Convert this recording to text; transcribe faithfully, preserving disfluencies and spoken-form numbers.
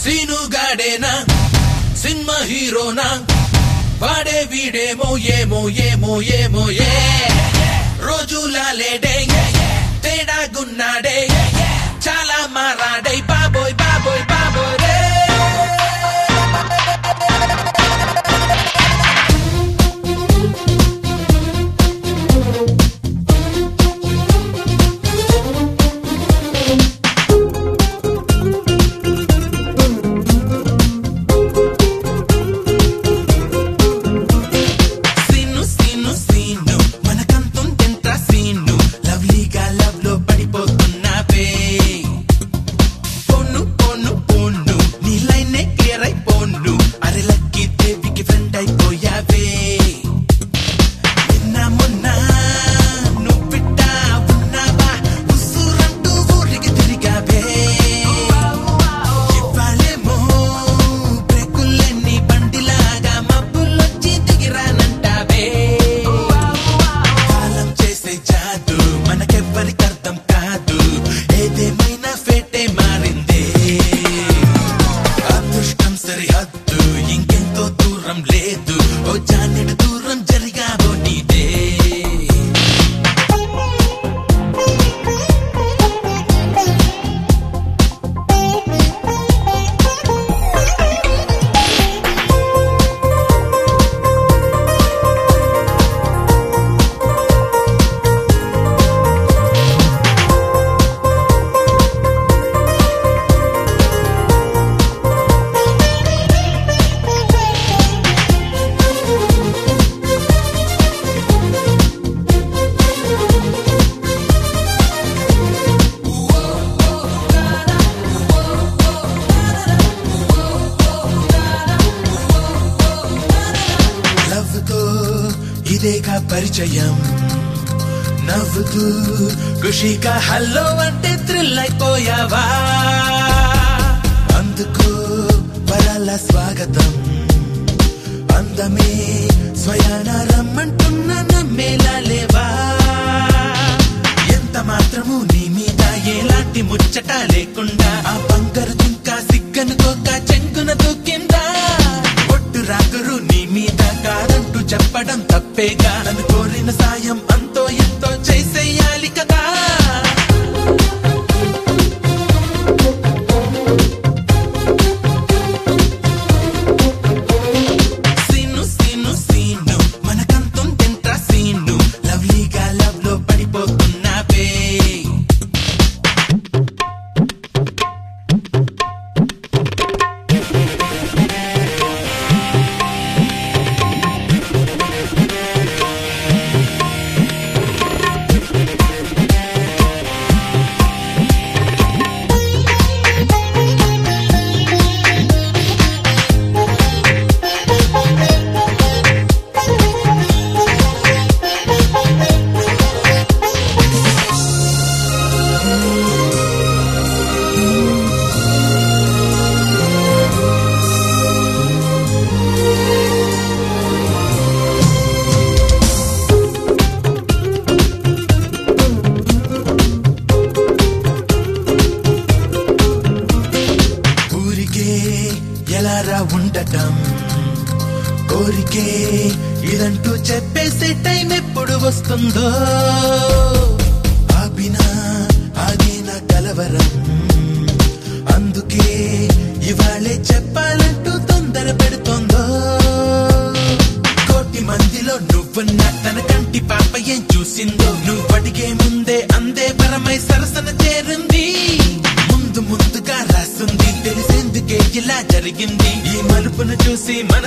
సీనుగాడేనా cinema హీరోనా వాడే వీడేమో ఏమో ఏమో ఏమో ఏ రోజులా లేడే తేడా గున్నాడే చాలా మారాడే బాబోయ్ బాబోయ్ బాబోయ్ రే ఇదేగా పరిచయం నవ్వుతూ ఖుషిగా హల్లో అంటే థ్రిల్ అయిపోయావా అందుకు వరాల స్వాగతం అందమే స్వయాన రమ్మంటున్న నమ్మేలా లేవా ఎంత మాత్రము నీ మీద ఎలాంటి ముచ్చట లేకుండా ఆ బంగారు జింకా సిగ్గనుకోక చెంగున దూకిందా ఒట్టు రాగురు నీ మీద కాదంటూ చెప్పడం తప్పేగా నన్ను కోరిన సాయం అంతో ఎంతో చేసేయాలి కదా సీను సీను సీను మనకంతం తింటా సీను లవ్లీగా లవ్ లో పడిపోతున్నావే ఎలారా ఉండటం కోరికే ఇదంటూ చెప్పేసే టైం ఎప్పుడు వస్తుందో ఆపినా ఆగిన కలవరం అందుకే ఇవాళే చెప్పాలంటూ తొందర పెడుతుందో కోటి మందిలో నువ్వున్న తన కంటి పాప ఏం చూసిందో నువ్వు అడిగే ముందే అందే పరమై సరసన చేరింది ముందు ముందుగా రాస్తుంది తెలిసేందుకే ఇలా జరిగింది ఈ మలుపును చూసి మన